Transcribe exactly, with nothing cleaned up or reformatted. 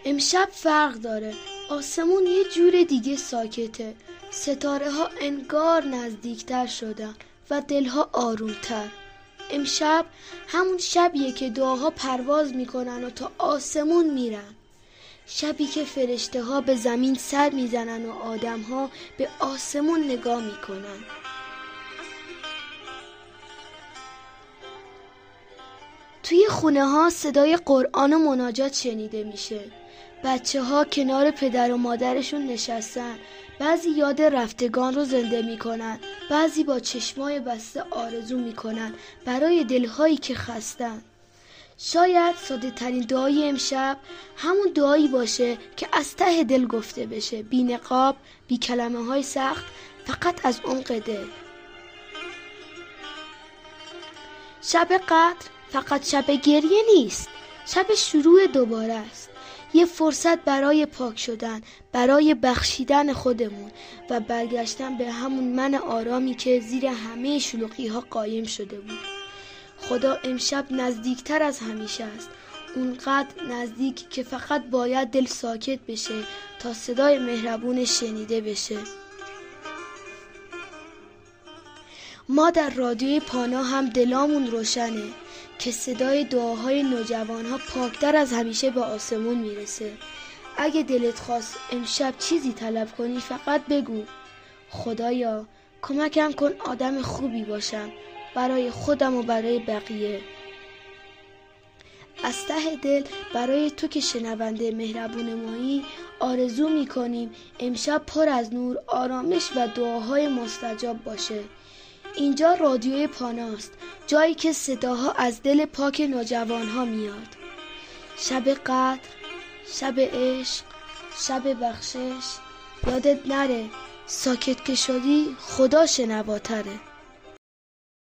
امشب فرق داره، آسمون یه جور دیگه ساکته، ستاره ها انگار نزدیکتر شدن و دلها آرومتر. امشب همون شبیه که دعاها پرواز میکنن و تا آسمون میرن، شبی که فرشته ها به زمین سر میزنن و آدم ها به آسمون نگاه میکنن. توی خونه ها صدای قرآن و مناجات شنیده میشه. بچه ها کنار پدر و مادرشون نشستن، بعضی یاد رفتگان رو زنده میکنن، بعضی با چشمای بسته آرزو میکنن برای دلهایی که خستن. شاید ساده ترین دعای امشب همون دعایی باشه که از ته دل گفته بشه، بی نقاب، بی کلمه های سخت، فقط از عمق دل. شب قدر فقط شب گریه نیست، شب شروع دوباره است. یه فرصت برای پاک شدن، برای بخشیدن خودمون و برگشتن به همون من آرامی که زیر همه شلوغی ها قایم شده بود. خدا امشب نزدیکتر از همیشه است، اونقدر نزدیک که فقط باید دل ساکت بشه تا صدای مهربونش شنیده بشه. ما در رادیوی پانا هم دلامون روشنه که صدای دعاهای نوجوانها پاکتر از همیشه به آسمون میرسه. اگه دلت خواست امشب چیزی طلب کنی فقط بگو خدایا کمکم کن آدم خوبی باشم برای خودم و برای بقیه. از ته دل برای تو که شنونده مهربون مایی آرزو میکنیم امشب پر از نور، آرامش و دعاهای مستجاب باشه. اینجا رادیوی پاناست، جایی که صداها از دل پاک نوجوانها میاد. شب قدر، شب عشق، شب بخشش، یادت نره ساکت که شدی خدا شنواتره.